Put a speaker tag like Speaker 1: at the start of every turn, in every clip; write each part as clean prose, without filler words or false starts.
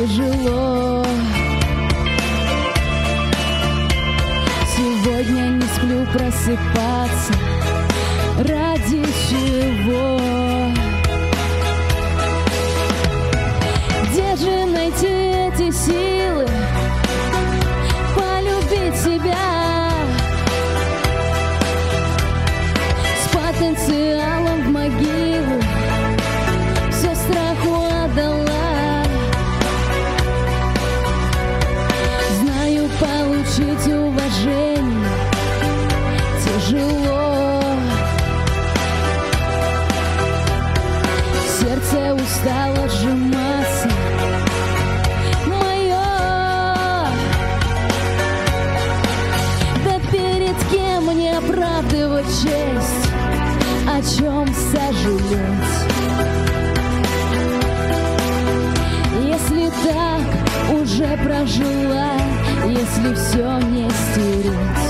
Speaker 1: тяжело. Сегодня не сплю просыпаться. Ради чего? Где же найти эти силы полюбить себя с потенциалом в могилу? Все страху отдала. Знаю, получить уважение тяжело. Сердце устало сжиматься. Мое. Да перед кем мне оправдывать честь? О чем сожалеть? Если так уже прожила, если все не стереть.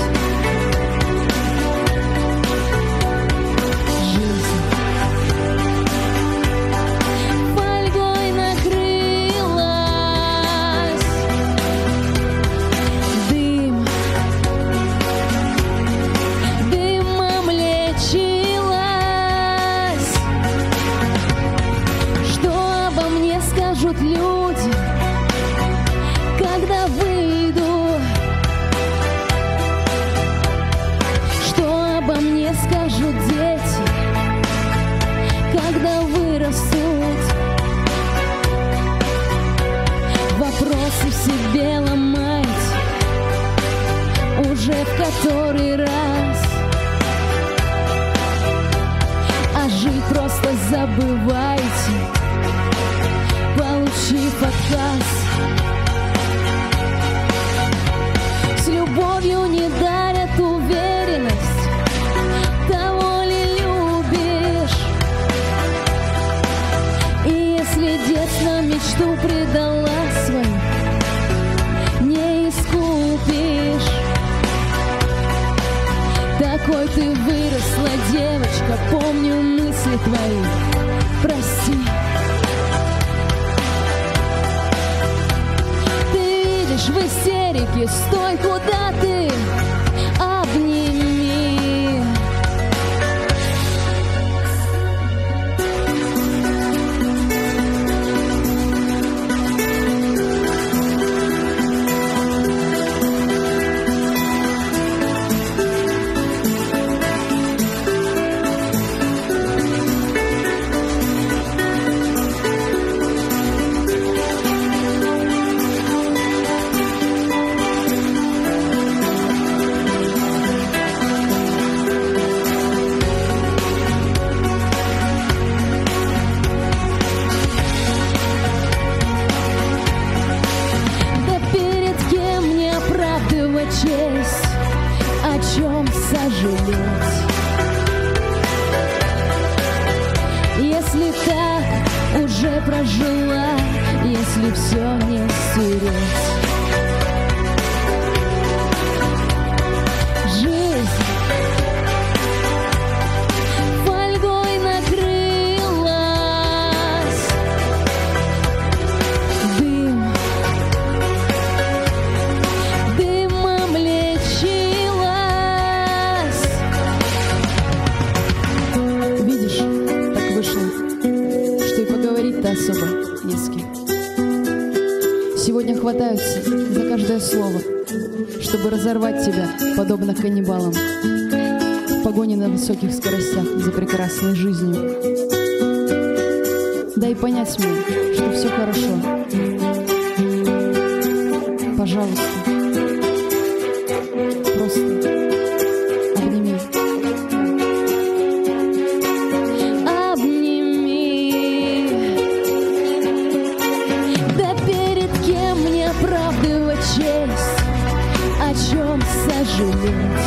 Speaker 1: Жизнь фольгой накрылась, дымом лечилась. Что обо мне скажут люди, когда выйду? Что обо мне скажут дети, когда вырастут? Вопросы в себе ломайте уже в который раз, а жить просто забывайте, получив отказ. С любовью не дарят уверенность, того ли любишь? И если детство мечту предала свою, не искупишь. Такой ты выросла, девочка, помню мысли твои, прости. Ты видишь в истерике, стой, куда ты, обними. Честь, о чем сожалеть? Если так уже прожила, если все не стереть. Жизнь фольгой накрылась, дымом лечилась. Видишь, так вышло, что и поговорить-то особо не с кем. Сегодня хватаются за каждое слово, чтобы разорвать тебя, подобно каннибалам, в погоне на высоких скоростях за прекрасной жизнью. Дай понять мне, что все хорошо. Пожалуйста, просто обними. Обними. Да перед кем мне оправдывать честь, о чем сожалеть?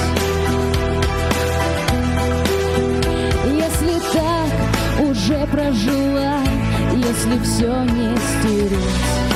Speaker 1: Если так уже прожила, если все не стереть.